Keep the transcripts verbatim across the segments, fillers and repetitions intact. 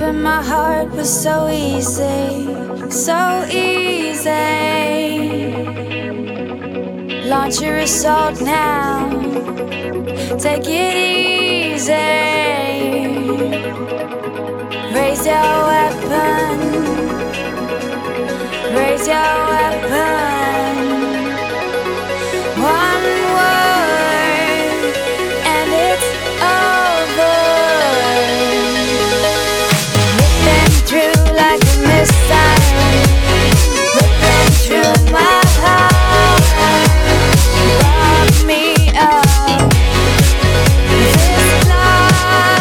Remember my heart was so easy, so easy. Launch your assault now, take it easy. Raise your weapon, raise your weapon. One word and it's over. Ripping through like a missile, ripping through my heart. Lock me up this love.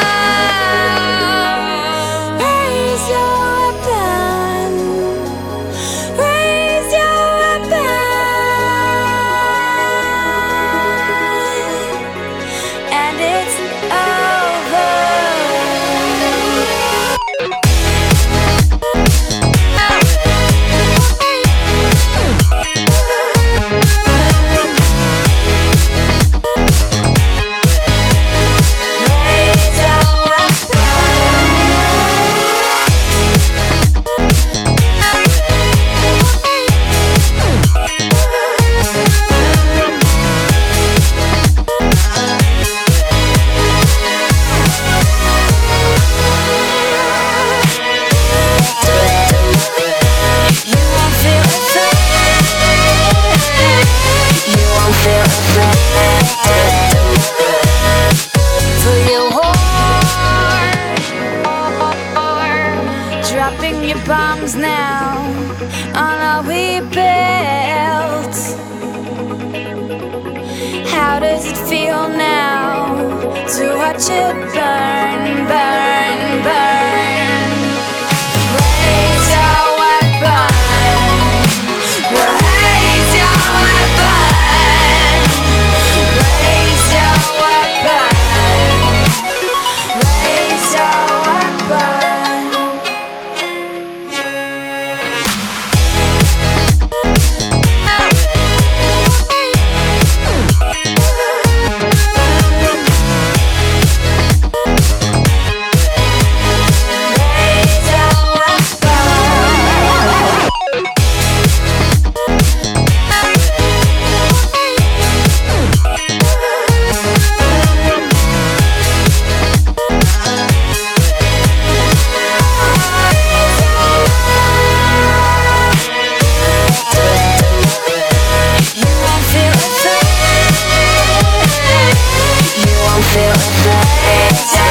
Raise your weapon, raise your weapon, and it's over. Dropping your bombs now on all we built. How does it feel now to watch it burn, burn, burn? Raise your weapon, raise your weapon, raise your weapon, raise your weapon. Feel afraid.